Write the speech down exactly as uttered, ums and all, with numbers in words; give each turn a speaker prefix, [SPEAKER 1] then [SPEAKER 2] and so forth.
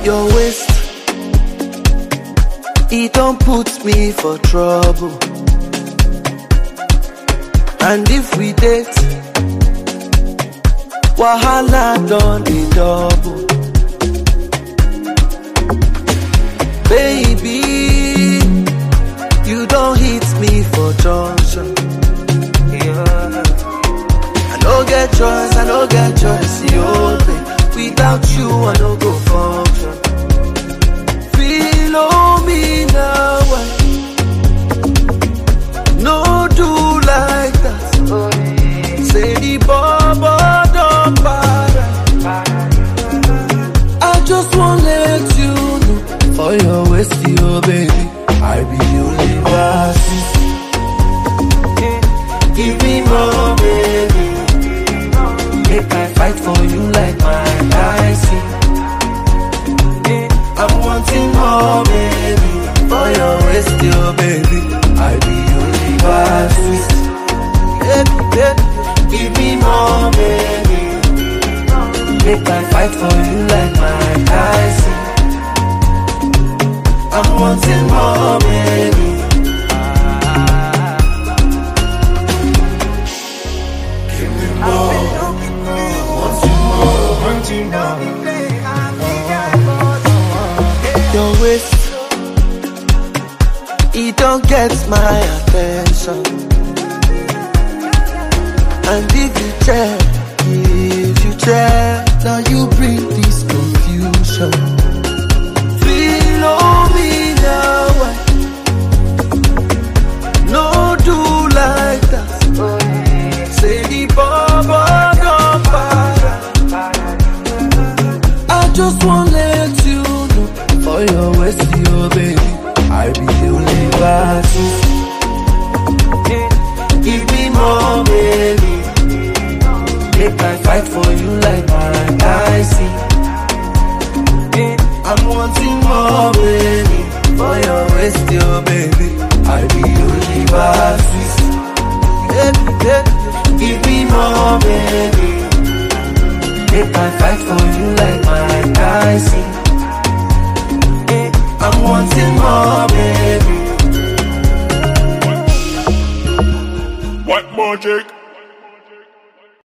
[SPEAKER 1] Your waist, it don't put me for trouble. And if we date, wahala done the double. Baby, you don't hit me for junction. Yeah. I don't get choice, I don't get choice, yo, babe. Without you, I don't go function. Feel on me now, no do like that. Say the baba don't para. I just wanna let you know, for your waist, yo, baby, I be the only basis. Give me more, baby. Make I fight for you like my Tyson. I'm wanting more, baby. For your waist, yo, baby, I be only basis. Yeah, yeah. Give me more, baby. Make I fight for you like my Tyson. I'm wanting more, baby. Give me more. Your waist, it don't get my attention. And if you check, if you check, now you bring this confusion. Feel on me now, no do like that. Say the baba don't para. I just wanna let you know, for your waist, yo, baby, I be the only basis. Give me more, baby. Make I fight for you like my Tyson. I'm wanting more, baby. For your waist, yo, baby, I be the only basis. Give me more, baby. Make I fight for you like my Tyson. I'm wanting more, baby.
[SPEAKER 2] What more, Jake?